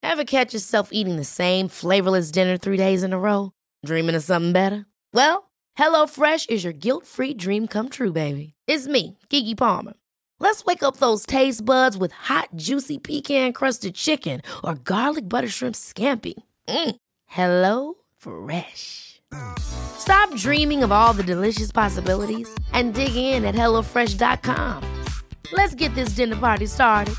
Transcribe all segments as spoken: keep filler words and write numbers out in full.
Ever catch yourself eating the same flavorless dinner three days in a row? Dreaming of something better? Well, HelloFresh is your guilt-free dream come true, baby. It's me, Keke Palmer. Let's wake up those taste buds with hot, juicy pecan-crusted chicken or garlic butter shrimp scampi. Mm. Hello Fresh. Stop dreaming of all the delicious possibilities and dig in at hello fresh dot com. Let's get this dinner party started.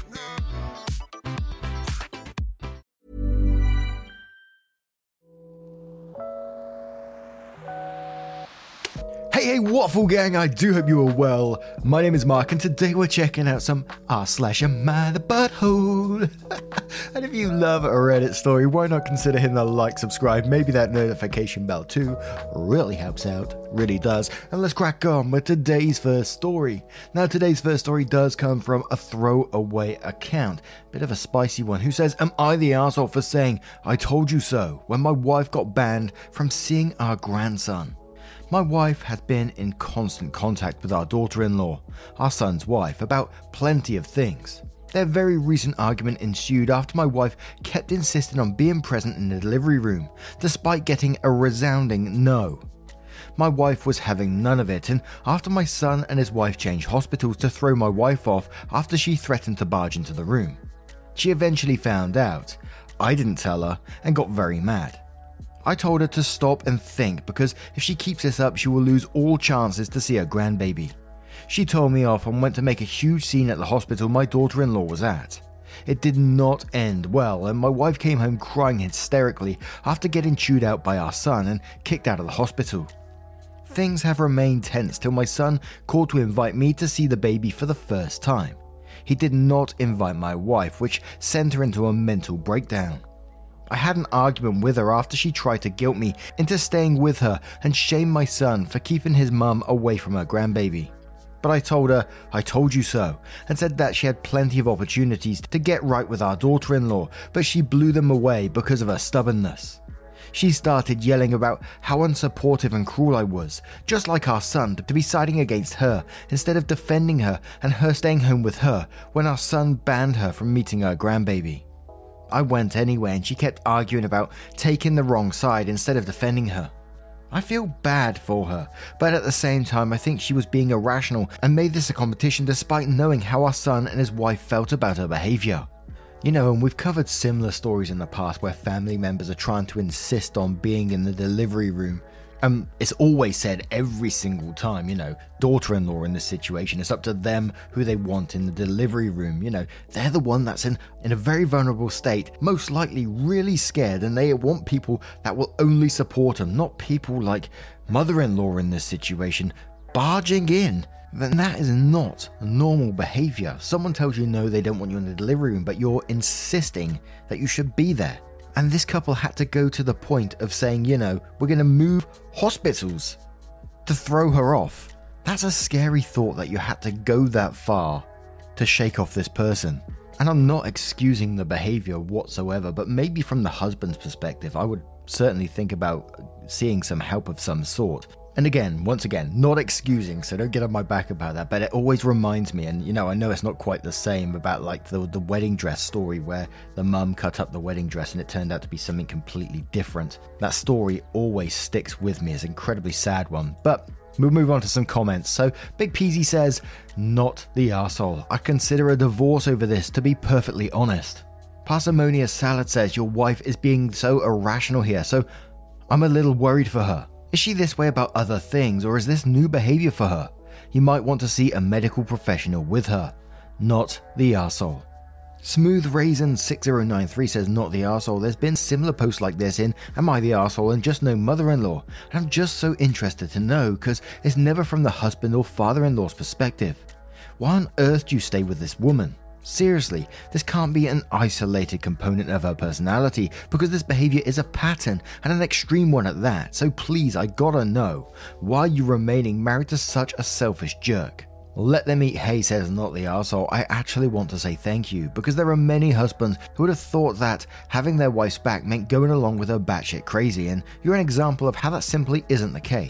Hey, hey, Waffle Gang, I do hope you are well. My name is Mark, and today we're checking out some r slash am I the butthole. And if you love a Reddit story, why not consider hitting the like, subscribe, maybe that notification bell too. Really helps out, really does. And let's crack on with today's first story. Now, today's first story does come from a throwaway account. Bit of a spicy one, who says, am I the arsehole for saying, I told you so, when my wife got banned from seeing our grandson? My wife has been in constant contact with our daughter-in-law, our son's wife, about plenty of things. Their very recent argument ensued after my wife kept insisting on being present in the delivery room, despite getting a resounding no. My wife was having none of it, and after my son and his wife changed hospitals to throw my wife off after she threatened to barge into the room. She eventually found out. I didn't tell her and got very mad. I told her to stop and think, because if she keeps this up, she will lose all chances to see her grandbaby. She told me off and went to make a huge scene at the hospital my daughter-in-law was at. It did not end well, and my wife came home crying hysterically after getting chewed out by our son and kicked out of the hospital. Things have remained tense till my son called to invite me to see the baby for the first time. He did not invite my wife, which sent her into a mental breakdown. I had an argument with her after she tried to guilt me into staying with her and shame my son for keeping his mum away from her grandbaby. But I told her, I told you so, and said that she had plenty of opportunities to get right with our daughter-in-law, but she blew them away because of her stubbornness. She started yelling about how unsupportive and cruel I was, just like our son, to be siding against her instead of defending her and her staying home with her when our son banned her from meeting her grandbaby. I went anyway, and she kept arguing about taking the wrong side instead of defending her. I feel bad for her, but at the same time I think she was being irrational and made this a competition despite knowing how our son and his wife felt about her behaviour. You know, and we've covered similar stories in the past where family members are trying to insist on being in the delivery room. Um, it's always said every single time, you know, daughter-in-law in this situation, it's up to them who they want in the delivery room. You know, they're the one that's in, in a very vulnerable state, most likely really scared, and they want people that will only support them, not people like mother-in-law in this situation barging in. Then that is not normal behavior. Someone tells you no, they don't want you in the delivery room, but you're insisting that you should be there. And this couple had to go to the point of saying, you know, we're going to move hospitals to throw her off. That's a scary thought, that you had to go that far to shake off this person. And I'm not excusing the behavior whatsoever, but maybe from the husband's perspective, I would certainly think about seeing some help of some sort. And again, once again, not excusing, so don't get on my back about that, but it always reminds me, and you know, I know it's not quite the same, about like the, the wedding dress story where the mum cut up the wedding dress and it turned out to be something completely different. That story always sticks with me. It's an incredibly sad one, but we'll move on to some comments. So Big Peasy says, not the arsehole. I consider a divorce over this, to be perfectly honest. Parsimonious Salad says, your wife is being so irrational here, so I'm a little worried for her. Is she this way about other things, or is this new behavior for her? You might want to see a medical professional with her. Not the arsehole. Smooth Raisin six zero nine three says, not the arsehole. There's been similar posts like this in Am I the Arsehole and Just No Mother-in-Law. And I'm just so interested to know, because it's never from the husband or father-in-law's perspective. Why on earth do you stay with this woman? Seriously, this can't be an isolated component of her personality, because this behavior is a pattern, and an extreme one at that. So please, I gotta know, why are you remaining married to such a selfish jerk? Let them eat hay says, not the arsehole. I actually want to say thank you, because there are many husbands who would have thought that having their wife's back meant going along with her batshit crazy, and you're an example of how that simply isn't the case.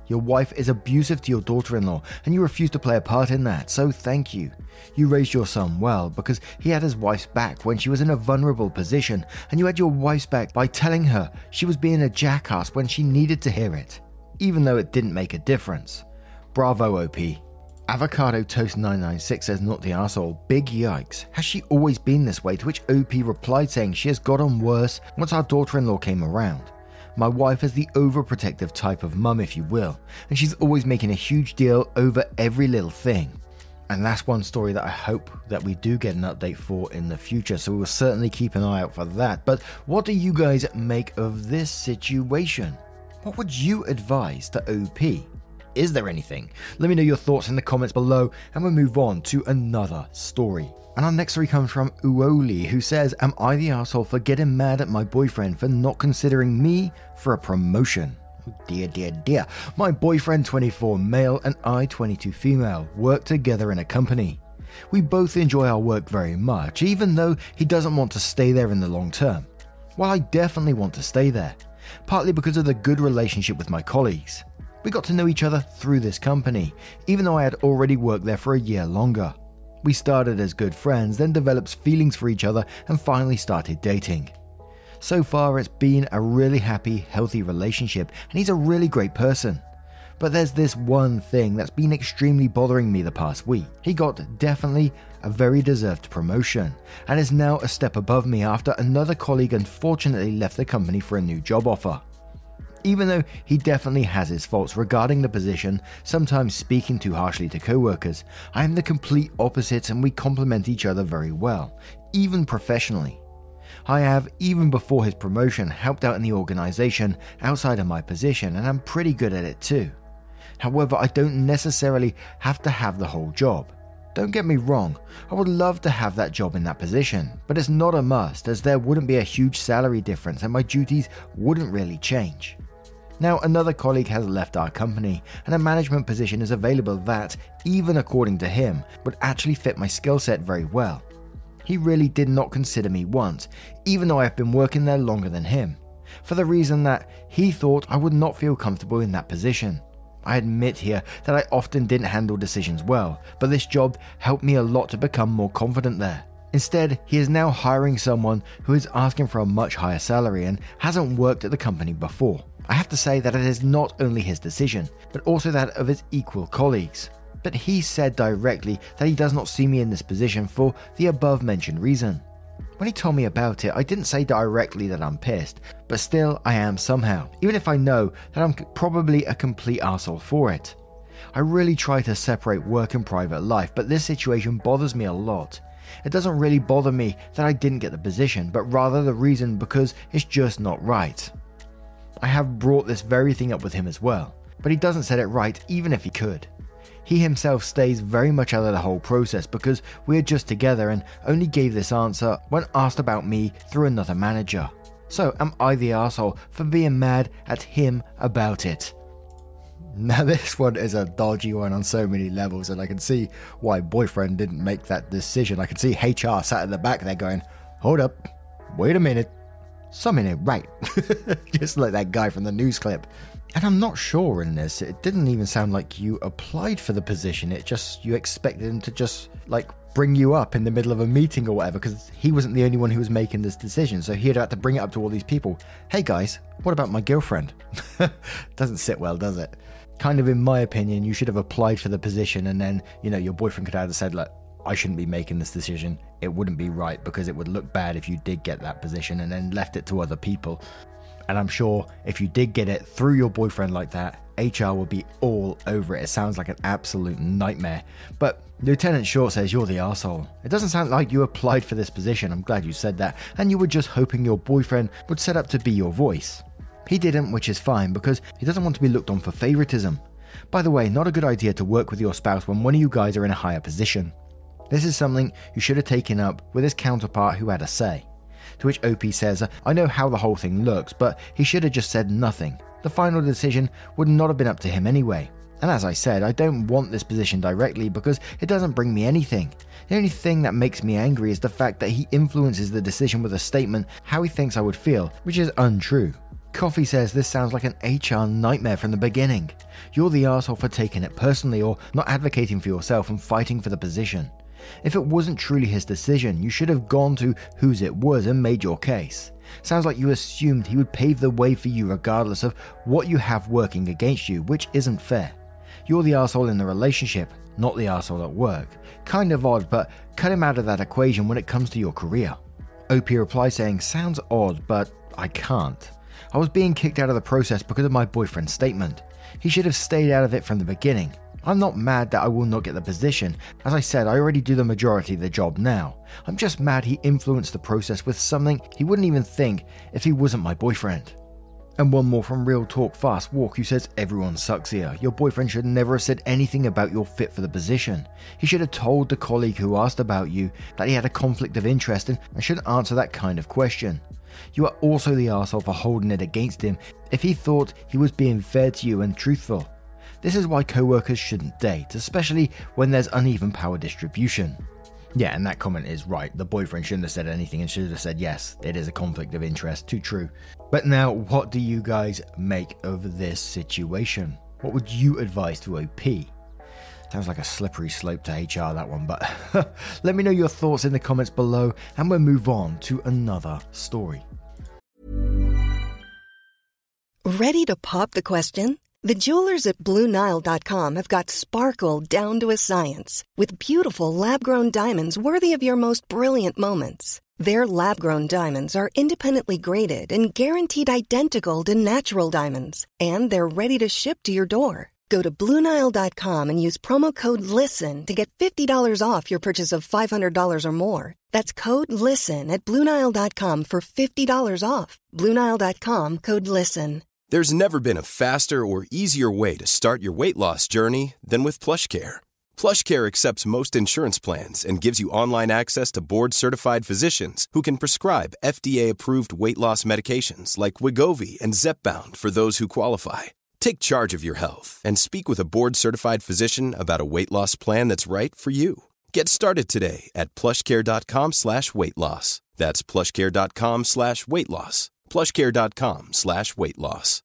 Your wife is abusive to your daughter-in-law and you refuse to play a part in that, so thank you. You raised your son well because he had his wife's back when she was in a vulnerable position, and you had your wife's back by telling her she was being a jackass when she needed to hear it, even though it didn't make a difference. Bravo, O P. Avocado Toast nine nine six says, not the arsehole, big yikes. Has she always been this way? To which O P replied saying she has got on worse once our daughter-in-law came around. My wife is the overprotective type of mum, if you will, and she's always making a huge deal over every little thing. And that's one story that I hope that we do get an update for in the future, so we'll certainly keep an eye out for that. But what do you guys make of this situation? What would you advise to O P? Is there anything? Let me know your thoughts in the comments below, and we'll move on to another story. And our next story comes from Uoli, who says, am I the asshole for getting mad at my boyfriend for not considering me for a promotion? Oh dear, dear, dear. My boyfriend, twenty-four male, and I, twenty-two female, work together in a company. We both enjoy our work very much, even though he doesn't want to stay there in the long term. While I definitely want to stay there, partly because of the good relationship with my colleagues. We got to know each other through this company, even though I had already worked there for a year longer. We started as good friends, then developed feelings for each other, and finally started dating. So far, it's been a really happy, healthy relationship, and he's a really great person. But there's this one thing that's been extremely bothering me the past week. He got definitely a very deserved promotion, and is now a step above me after another colleague unfortunately left the company for a new job offer. Even though he definitely has his faults regarding the position, sometimes speaking too harshly to co-workers, I am the complete opposite and we complement each other very well, even professionally. I have, even before his promotion, helped out in the organization outside of my position, and I'm pretty good at it too. However, I don't necessarily have to have the whole job. Don't get me wrong, I would love to have that job in that position, but it's not a must, as there wouldn't be a huge salary difference and my duties wouldn't really change. Now, another colleague has left our company, and a management position is available that, even according to him, would actually fit my skill set very well. He really did not consider me once, even though I have been working there longer than him, for the reason that he thought I would not feel comfortable in that position. I admit here that I often didn't handle decisions well, but this job helped me a lot to become more confident there. Instead, he is now hiring someone who is asking for a much higher salary and hasn't worked at the company before. I have to say that it is not only his decision, but also that of his equal colleagues. But he said directly that he does not see me in this position for the above mentioned reason. When he told me about it, I didn't say directly that I'm pissed, but still I am somehow, even if I know that I'm probably a complete arsehole for it. I really try to separate work and private life, but this situation bothers me a lot. It doesn't really bother me that I didn't get the position, but rather the reason because it's just not right. I have brought this very thing up with him as well, but he doesn't set it right even if he could. He himself stays very much out of the whole process because we're just together and only gave this answer when asked about me through another manager. So am I the arsehole for being mad at him about it? Now this one is a dodgy one on so many levels, and I can see why boyfriend didn't make that decision. I can see H R sat in the back there going, hold up, wait a minute. Something ain't right. Just like that guy from the news clip. And I'm not sure in this, it didn't even sound like you applied for the position. It just, you expected him to just like bring you up in the middle of a meeting or whatever, because he wasn't the only one who was making this decision. So he'd have to bring it up to all these people. Hey guys, what about my girlfriend? Doesn't sit well, does it? Kind of, in my opinion, you should have applied for the position, and then, you know, your boyfriend could have said, like, I shouldn't be making this decision. It wouldn't be right because it would look bad if you did get that position, and then left it to other people. And I'm sure if you did get it through your boyfriend like that, H R would be all over it. It sounds like an absolute nightmare. But Lieutenant Short says you're the arsehole. It doesn't sound like you applied for this position. I'm glad you said that. And you were just hoping your boyfriend would set up to be your voice. He didn't, which is fine because he doesn't want to be looked on for favoritism. By the way, not a good idea to work with your spouse when one of you guys are in a higher position. This is something you should have taken up with his counterpart who had a say. To which O P says, I know how the whole thing looks, but he should have just said nothing. The final decision would not have been up to him anyway. And as I said, I don't want this position directly because it doesn't bring me anything. The only thing that makes me angry is the fact that he influences the decision with a statement how he thinks I would feel, which is untrue. Coffee says this sounds like an H R nightmare from the beginning. You're the arsehole for taking it personally or not advocating for yourself and fighting for the position. If it wasn't truly his decision, you should have gone to whose it was and made your case. Sounds like you assumed he would pave the way for you regardless of what you have working against you, which isn't fair. You're the arsehole in the relationship, not the arsehole at work. Kind of odd, but cut him out of that equation when it comes to your career. O P replies saying, sounds odd, but I can't. I was being kicked out of the process because of my boyfriend's statement. He should have stayed out of it from the beginning. I'm not mad that I will not get the position. As I said, I already do the majority of the job now. I'm just mad he influenced the process with something he wouldn't even think if he wasn't my boyfriend. And one more from Real Talk Fast Walk, who says everyone sucks here. Your boyfriend should never have said anything about your fit for the position. He should have told the colleague who asked about you that he had a conflict of interest and shouldn't answer that kind of question. You are also the arsehole for holding it against him if he thought he was being fair to you and truthful. This is why co-workers shouldn't date, especially when there's uneven power distribution. Yeah, and that comment is right. The boyfriend shouldn't have said anything and should have said, yes, it is a conflict of interest. Too true. But now, what do you guys make of this situation? What would you advise to O P? Sounds like a slippery slope to H R, that one, but let me know your thoughts in the comments below and we'll move on to another story. Ready to pop the question? The jewelers at Blue Nile dot com have got sparkle down to a science with beautiful lab-grown diamonds worthy of your most brilliant moments. Their lab-grown diamonds are independently graded and guaranteed identical to natural diamonds, and they're ready to ship to your door. Go to Blue Nile dot com and use promo code LISTEN to get fifty dollars off your purchase of five hundred dollars or more. That's code LISTEN at Blue Nile dot com for fifty dollars off. Blue Nile dot com, code LISTEN. There's never been a faster or easier way to start your weight loss journey than with PlushCare. PlushCare accepts most insurance plans and gives you online access to board-certified physicians who can prescribe F D A-approved weight loss medications like Wegovy and Zepbound for those who qualify. Take charge of your health and speak with a board-certified physician about a weight loss plan that's right for you. Get started today at plushcare.com slash weight loss. That's plushcare.com slash weight loss. plushcare.com slash weight loss.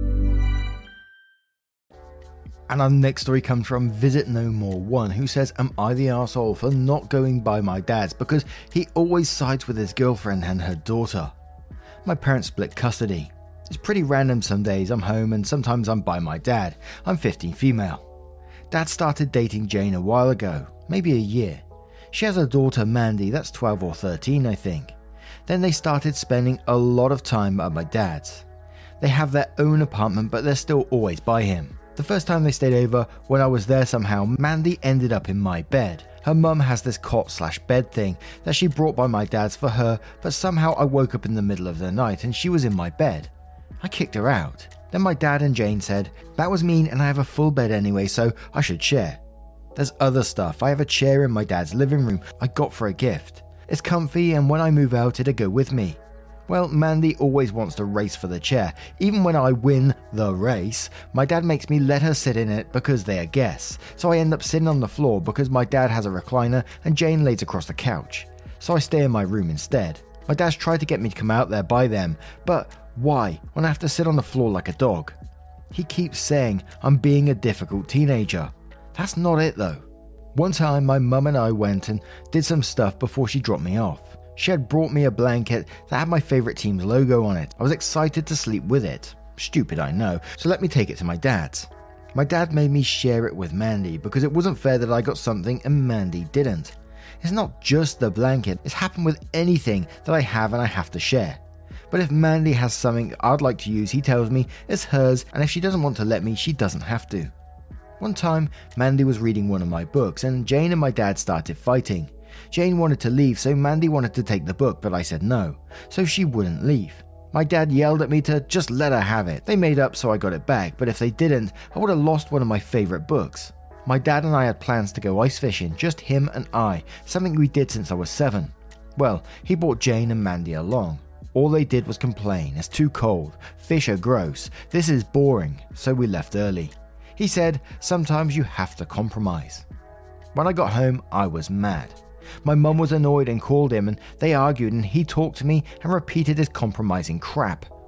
And our next story comes from Visit No More One, who says, am I the arsehole for not going by my dad's because he always sides with his girlfriend and her daughter? My parents split custody. It's pretty random. Some days I'm home and sometimes I'm by my dad. I'm fifteen female. Dad started dating Jane a while ago, maybe a year. She has a daughter, Mandy, that's twelve or thirteen, I think. Then they started spending a lot of time at my dad's. They have their own apartment, but they're still always by him. The first time they stayed over, when I was there somehow, Mandy ended up in my bed. Her mum has this cot slash bed thing that she brought by my dad's for her, but somehow I woke up in the middle of the night and she was in my bed. I kicked her out. Then my dad and Jane said, that was mean and I have a full bed anyway, so I should share. There's other stuff. I have a chair in my dad's living room I got for a gift. It's comfy and when I move out it'll go with me. Well, Mandy always wants to race for the chair. Even when I win the race, my dad makes me let her sit in it because they are guests. So I end up sitting on the floor because my dad has a recliner and Jane lays across the couch. So I stay in my room instead. My dad's tried to get me to come out there by them, but why when I have to sit on the floor like a dog? He keeps saying I'm being a difficult teenager. That's not it though. One time my mum and I went and did some stuff before she dropped me off. She had brought me a blanket that had my favourite team's logo on it. I was excited to sleep with it. Stupid, I know, so let me take it to my dad's. My dad made me share it with Mandy because it wasn't fair that I got something and Mandy didn't. It's not just the blanket, it's happened with anything that I have and I have to share. But if Mandy has something I'd like to use, he tells me it's hers, and if she doesn't want to let me, she doesn't have to. One time, Mandy was reading one of my books and Jane and my dad started fighting. Jane wanted to leave, so Mandy wanted to take the book, but I said no, so she wouldn't leave. My dad yelled at me to just let her have it. They made up, so I got it back, but if they didn't, I would have lost one of my favourite books. My dad and I had plans to go ice fishing, just him and I, something we did since I was seven. Well, he brought Jane and Mandy along. All they did was complain, it's too cold, fish are gross, this is boring, so we left early. He said, sometimes you have to compromise. When I got home, I was mad. My mum was annoyed and called him and they argued and he talked to me and repeated his compromising crap.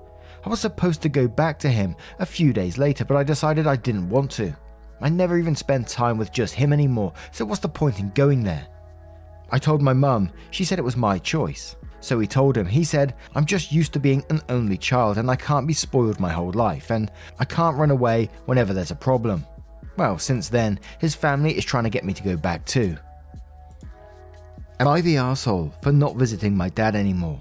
I was supposed to go back to him a few days later, but I decided I didn't want to. I never even spend time with just him anymore, so what's the point in going there? I told my mum. She said it was my choice. So we told him. He said, I'm just used to being an only child and I can't be spoiled my whole life and I can't run away whenever there's a problem. Well, since then, his family is trying to get me to go back too. Am I the arsehole for not visiting my dad anymore?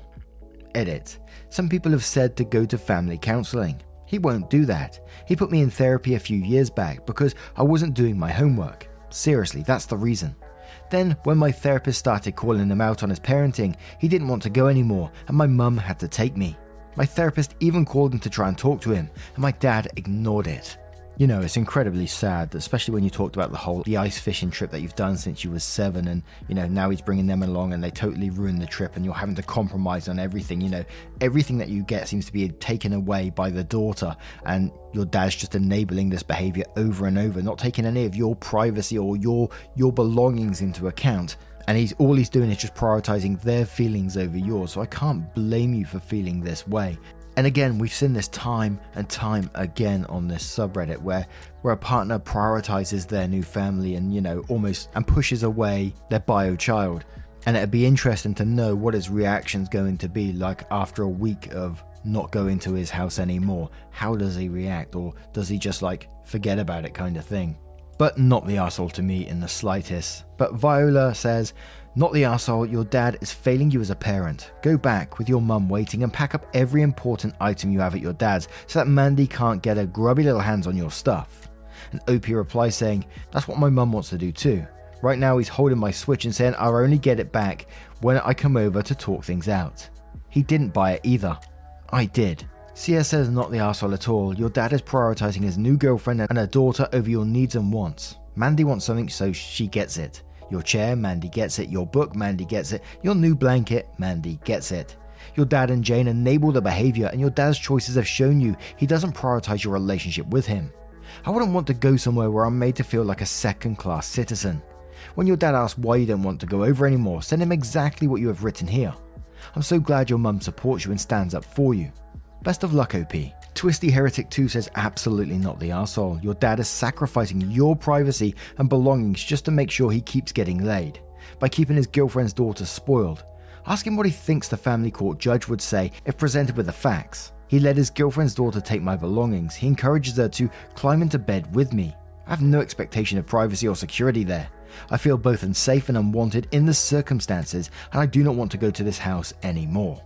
Edit. Some people have said to go to family counselling. He won't do that. He put me in therapy a few years back because I wasn't doing my homework. Seriously, that's the reason. Then, when my therapist started calling him out on his parenting, he didn't want to go anymore and my mum had to take me. My therapist even called him to try and talk to him and my dad ignored it. You know, it's incredibly sad, especially when you talked about the whole the ice fishing trip that you've done since you were seven and, you know, now he's bringing them along and they totally ruined the trip and you're having to compromise on everything. You know, everything that you get seems to be taken away by the daughter and your dad's just enabling this behavior over and over, not taking any of your privacy or your your belongings into account. And he's all he's doing is just prioritizing their feelings over yours. So I can't blame you for feeling this way. And again, we've seen this time and time again on this subreddit where, where a partner prioritizes their new family and, you know, almost and pushes away their bio child. And it'd be interesting to know what his reaction's going to be like after a week of not going to his house anymore. How does he react? Or does he just like forget about it kind of thing? But not the arsehole to me in the slightest. But Viola says, not the arsehole, your dad is failing you as a parent. Go back with your mum waiting and pack up every important item you have at your dad's so that Mandy can't get her grubby little hands on your stuff. And O P replies saying, that's what my mum wants to do too. Right now he's holding my Switch and saying I'll only get it back when I come over to talk things out. He didn't buy it either. I did. Sia says not the arsehole at all. Your dad is prioritizing his new girlfriend and her daughter over your needs and wants. Mandy wants something so she gets it. Your chair, Mandy gets it. Your book, Mandy gets it. Your new blanket, Mandy gets it. Your dad and Jane enable the behavior and your dad's choices have shown you he doesn't prioritize your relationship with him. I wouldn't want to go somewhere where I'm made to feel like a second-class citizen. When your dad asks why you don't want to go over anymore, send him exactly what you have written here. I'm so glad your mum supports you and stands up for you. Best of luck, O P. Twisty Heretic two says absolutely not the arsehole. Your dad is sacrificing your privacy and belongings just to make sure he keeps getting laid. By keeping his girlfriend's daughter spoiled. Ask him what he thinks the family court judge would say if presented with the facts. He let his girlfriend's daughter take my belongings. He encourages her to climb into bed with me. I have no expectation of privacy or security there. I feel both unsafe and unwanted in the circumstances and I do not want to go to this house anymore.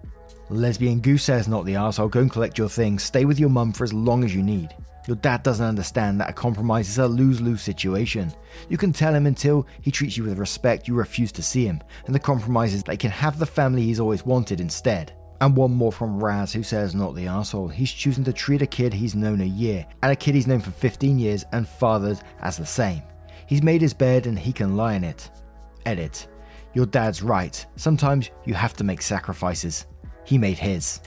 Lesbian Goose says not the arsehole, go and collect your things, stay with your mum for as long as you need. Your dad doesn't understand that a compromise is a lose-lose situation. You can tell him until he treats you with respect you refuse to see him, and the compromise is that he can have the family he's always wanted instead. And one more from Raz who says not the arsehole, he's choosing to treat a kid he's known a year, and a kid he's known for fifteen years and fathered as the same. He's made his bed and he can lie in it. Edit. Your dad's right, sometimes you have to make sacrifices. He made his.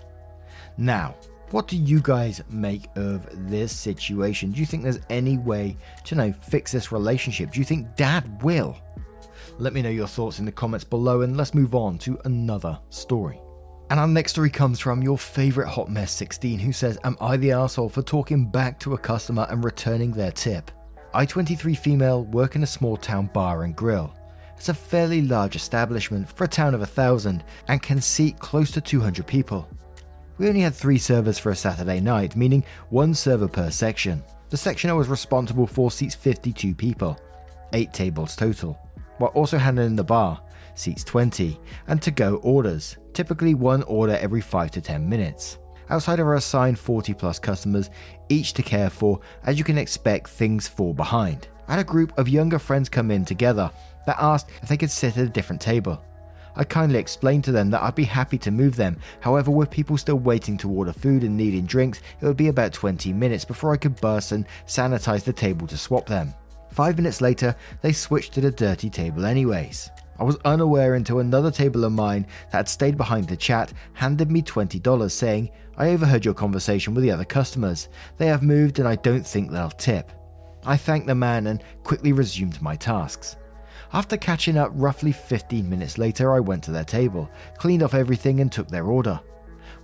Now, what do you guys make of this situation? Do you think there's any way to, you know, fix this relationship? Do you think dad will? Let me know your thoughts in the comments below and let's move on to another story. And our next story comes from your favourite Hot Mess sixteen who says, am I the arsehole for talking back to a customer and returning their tip? I twenty-three female work in a small town bar and grill. It's a fairly large establishment for a town of a thousand and can seat close to two hundred people. We only had three servers for a Saturday night, meaning one server per section. The section I was responsible for seats fifty-two people, eight tables total, while also handling the bar, seats twenty, and to-go orders, typically one order every five to ten minutes. Outside of our assigned forty plus customers, each to care for, as you can expect things fall behind. I had a group of younger friends come in together that asked if they could sit at a different table. I kindly explained to them that I'd be happy to move them, however with people still waiting to order food and needing drinks, it would be about twenty minutes before I could burst and sanitize the table to swap them. Five minutes later, they switched to the dirty table anyways. I was unaware until another table of mine that had stayed behind to chat handed me twenty dollars saying, I overheard your conversation with the other customers. They have moved and I don't think they'll tip. I thanked the man and quickly resumed my tasks. After catching up roughly fifteen minutes later, I went to their table, cleaned off everything and took their order.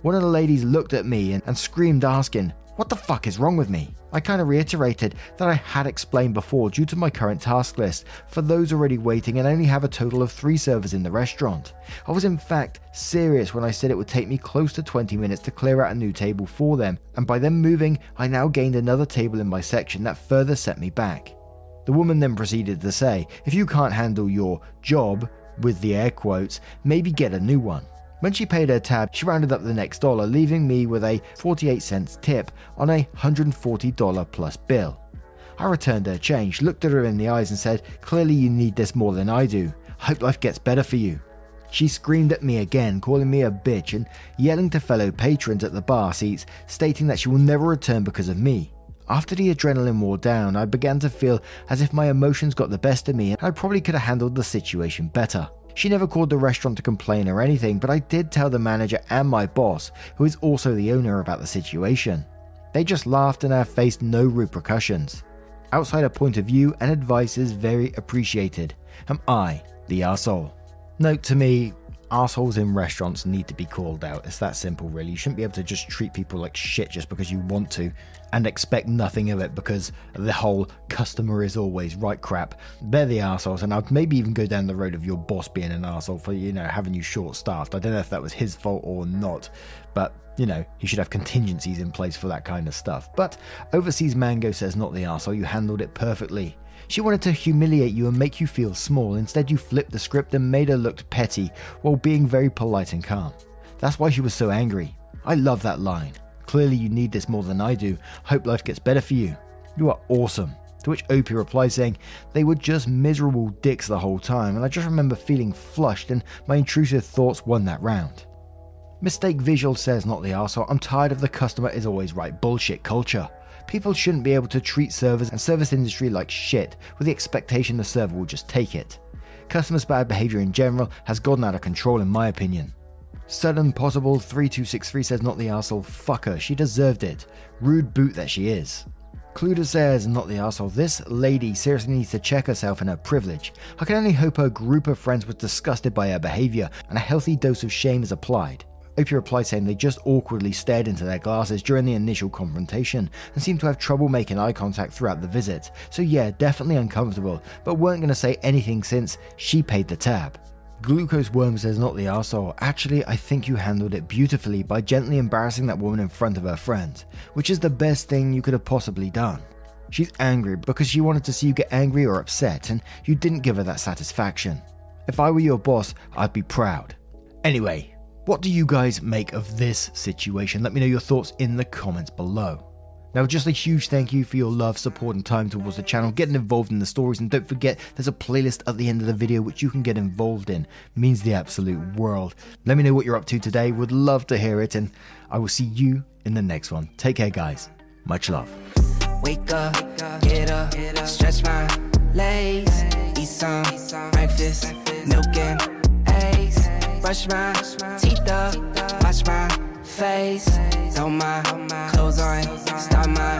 One of the ladies looked at me and, and screamed asking, "What the fuck is wrong with me?" I kind of reiterated that I had explained before due to my current task list for those already waiting and only have a total of three servers in the restaurant. I was in fact serious when I said it would take me close to twenty minutes to clear out a new table for them, and by them moving, I now gained another table in my section that further set me back. The woman then proceeded to say, "If you can't handle your job," with the air quotes, "maybe get a new one." When she paid her tab, she rounded up the next dollar, leaving me with a forty-eight cents tip on a one hundred forty dollars plus bill. I returned her change, looked at her in the eyes and said, "Clearly you need this more than I do. Hope life gets better for you." She screamed at me again, calling me a bitch and yelling to fellow patrons at the bar seats, stating that she will never return because of me. After the adrenaline wore down, I began to feel as if my emotions got the best of me and I probably could have handled the situation better. She never called the restaurant to complain or anything, but I did tell the manager and my boss, who is also the owner, about the situation. They just laughed and have faced no repercussions. Outsider point of view and advice is very appreciated. Am I the arsehole? Note to me, arseholes in restaurants need to be called out. It's that simple, really. You shouldn't be able to just treat people like shit just because you want to and expect nothing of it because the whole customer is always right crap. They're the arseholes, and I'd maybe even go down the road of your boss being an arsehole for, you know, having you short-staffed. I don't know if that was his fault or not, but, you know, he should have contingencies in place for that kind of stuff. But Overseas Mango says, "Not the arsehole, you handled it perfectly. She wanted to humiliate you and make you feel small. Instead, you flipped the script and made her look petty while being very polite and calm. That's why she was so angry. I love that line. Clearly you need this more than I do. Hope life gets better for you. You are awesome." To which Opie replied saying, "They were just miserable dicks the whole time, and I just remember feeling flushed and my intrusive thoughts won that round." Mistake Visual says, "Not the arsehole, I'm tired of the customer is always right bullshit culture. People shouldn't be able to treat servers and service industry like shit with the expectation the server will just take it. Customers' bad behavior in general has gotten out of control in my opinion." Sudden Possible three two six three says, "Not the arsehole, fuck her, she deserved it. Rude boot that she is." Cluda says, "Not the arsehole, this lady seriously needs to check herself and her privilege. I can only hope her group of friends was disgusted by her behavior and a healthy dose of shame is applied." Opie replied saying they just awkwardly stared into their glasses during the initial confrontation and seemed to have trouble making eye contact throughout the visit. So yeah, definitely uncomfortable, but weren't going to say anything since she paid the tab. Glucose Worm says, "Not the arsehole. Actually, I think you handled it beautifully by gently embarrassing that woman in front of her friends, which is the best thing you could have possibly done. She's angry because she wanted to see you get angry or upset, and you didn't give her that satisfaction. If I were your boss, I'd be proud." Anyway, what do you guys make of this situation? Let me know your thoughts in the comments below. Now, just a huge thank you for your love, support and time towards the channel, getting involved in the stories, and don't forget there's a playlist at the end of the video which you can get involved in. It means the absolute world. Let me know what you're up to today, would love to hear it, and I will see you in the next one. Take care guys, much love. Wake up, get up, stretch my legs, eat some breakfast, milk and eggs, brush my teeth up, wash my face, throw my clothes on, start my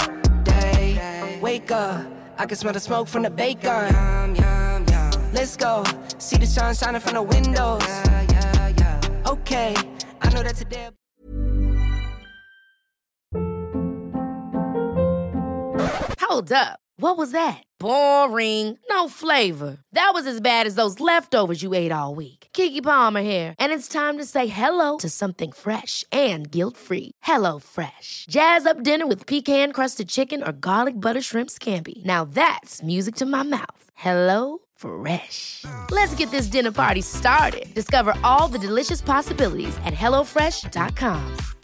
day. Wake up, I can smell the smoke from the bacon. Let's go, see the sun shining from the windows. Okay, I know that today. Hold up. What was that? Boring. No flavor. That was as bad as those leftovers you ate all week. Keke Palmer here, and it's time to say hello to something fresh and guilt-free. Hello Fresh. Jazz up dinner with pecan-crusted chicken or garlic butter shrimp scampi. Now that's music to my mouth. Hello Fresh. Let's get this dinner party started. Discover all the delicious possibilities at hello fresh dot com.